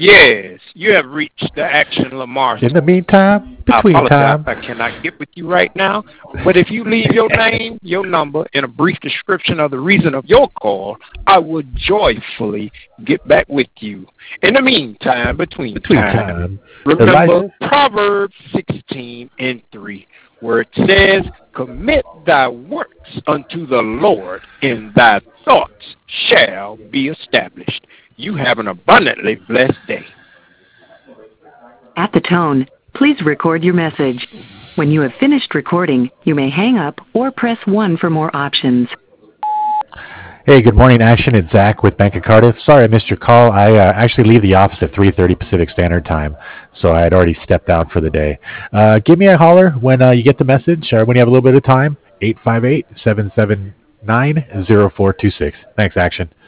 Yes, you have reached the Action Lamar. In the meantime, I between apologize, time. I cannot get with you right now. But if you leave your name, your number, and a brief description of the reason of your call, I would joyfully get back with you. In the meantime, between Between time, time. remember Elijah? Proverbs 16:3, where it says, "Commit thy works unto the Lord, and thy thoughts shall be established." You have an abundantly blessed day. At the tone, please record your message. When you have finished recording, you may hang up or press 1 for more options. Hey, good morning, Action. It's Zach with Bank of Cardiff. Sorry I missed your call. I actually leave the office at 3:30 Pacific Standard Time, so I had already stepped out for the day. Give me a holler when you get the message or when you have a little bit of time. 858-779-0426. Thanks, Action.